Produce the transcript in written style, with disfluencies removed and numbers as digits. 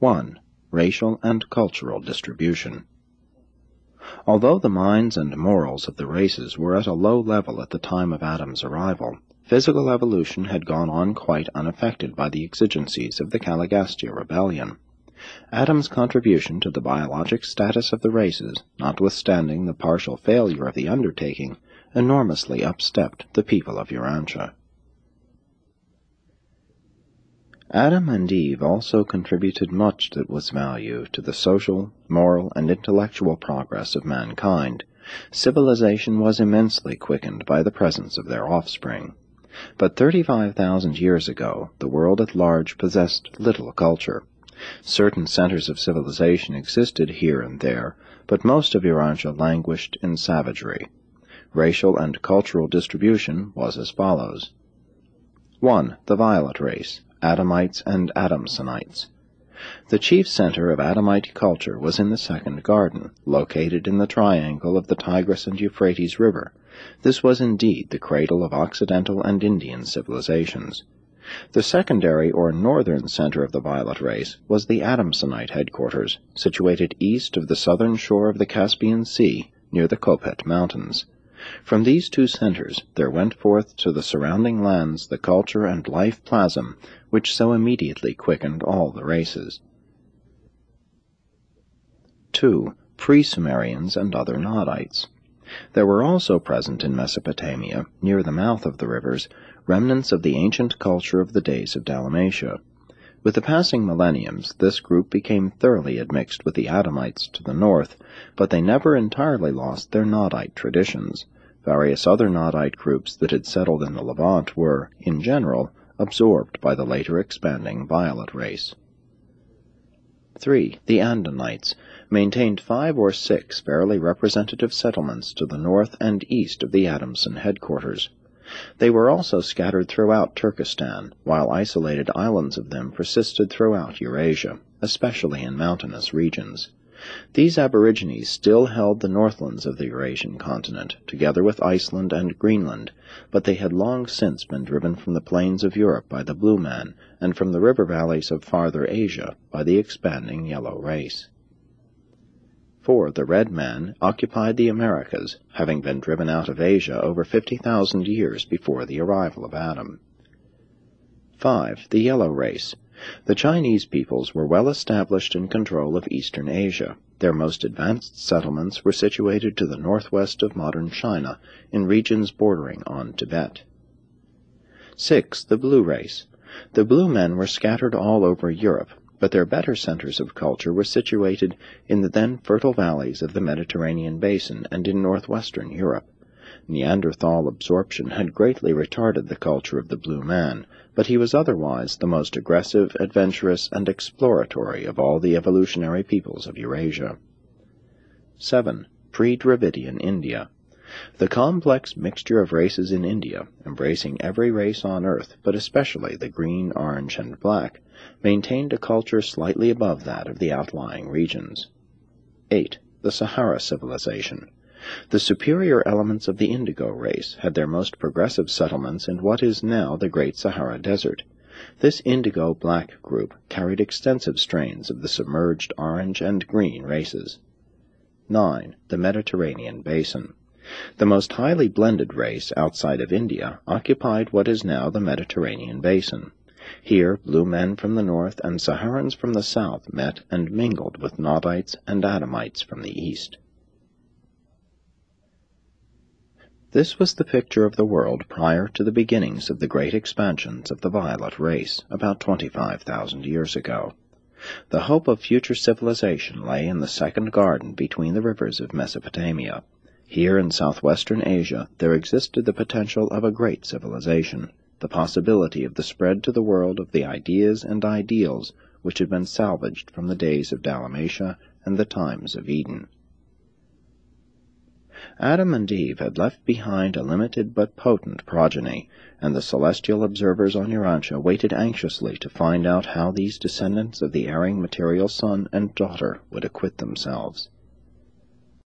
1. Racial and cultural distribution. Although the minds and morals of the races were at a low level at the time of Adam's arrival, physical evolution had gone on quite unaffected by the exigencies of the Caligastia rebellion. Adam's contribution to the biologic status of the races, notwithstanding the partial failure of the undertaking, enormously upstepped the people of Urantia. Adam and Eve also contributed much that was value to the social, moral, and intellectual progress of mankind. Civilization was immensely quickened by the presence of their offspring. But 35,000 years ago, the world at large possessed little culture. Certain centers of civilization existed here and there, but most of Urantia languished in savagery. Racial and cultural distribution was as follows. 1. The Violet Race, Adamites and Adamsonites. The chief center of Adamite culture was in the Second Garden, located in the triangle of the Tigris and Euphrates River. This was indeed the cradle of Occidental and Indian civilizations. The secondary or northern center of the Violet Race was the Adamsonite headquarters, situated east of the southern shore of the Caspian Sea, near the Kopet Mountains. From these two centers there went forth to the surrounding lands the culture and life plasm which so immediately quickened all the races. 2. Pre-Sumerians and other Nodites. There were also present in Mesopotamia, near the mouth of the rivers, remnants of the ancient culture of the days of Dalmatia. With the passing millenniums, this group became thoroughly admixed with the Adamites to the north, but they never entirely lost their Nodite traditions. Various other Nodite groups that had settled in the Levant were, in general, absorbed by the later expanding Violet Race. 3. The Andonites maintained 5 or 6 fairly representative settlements to the north and east of the Adamson headquarters. They were also scattered throughout Turkestan, while isolated islands of them persisted throughout Eurasia, especially in mountainous regions. These aborigines still held the northlands of the Eurasian continent, together with Iceland and Greenland, but they had long since been driven from the plains of Europe by the Blue Man, and from the river valleys of farther Asia by the expanding Yellow Race. 4. The Red Man occupied the Americas, having been driven out of Asia over 50,000 years before the arrival of Adam. 5. The Yellow Race. The Chinese peoples were well established in control of eastern Asia. Their most advanced settlements were situated to the northwest of modern China, in regions bordering on Tibet. 6. The Blue Race. The Blue Men were scattered all over Europe, but their better centers of culture were situated in the then fertile valleys of the Mediterranean basin and in northwestern Europe. Neanderthal absorption had greatly retarded the culture of the Blue Man, but he was otherwise the most aggressive, adventurous, and exploratory of all the evolutionary peoples of Eurasia. 7. Pre-Dravidian India. The complex mixture of races in India, embracing every race on earth, but especially the green, orange, and black, maintained a culture slightly above that of the outlying regions. 8. The Sahara Civilization. The superior elements of the Indigo race had their most progressive settlements in what is now the Great Sahara Desert. This indigo-black group carried extensive strains of the submerged orange and green races. 9. The Mediterranean Basin. The most highly blended race outside of India occupied what is now the Mediterranean Basin. Here Blue Men from the north and Saharans from the south met and mingled with Nodites and Adamites from the east. This was the picture of the world prior to the beginnings of the great expansions of the Violet Race, about 25,000 years ago. The hope of future civilization lay in the Second Garden between the rivers of Mesopotamia. Here in southwestern Asia there existed the potential of a great civilization, the possibility of the spread to the world of the ideas and ideals which had been salvaged from the days of Dalmatia and the times of Eden. Adam and Eve had left behind a limited but potent progeny, and the celestial observers on Urantia waited anxiously to find out how these descendants of the erring material son and daughter would acquit themselves.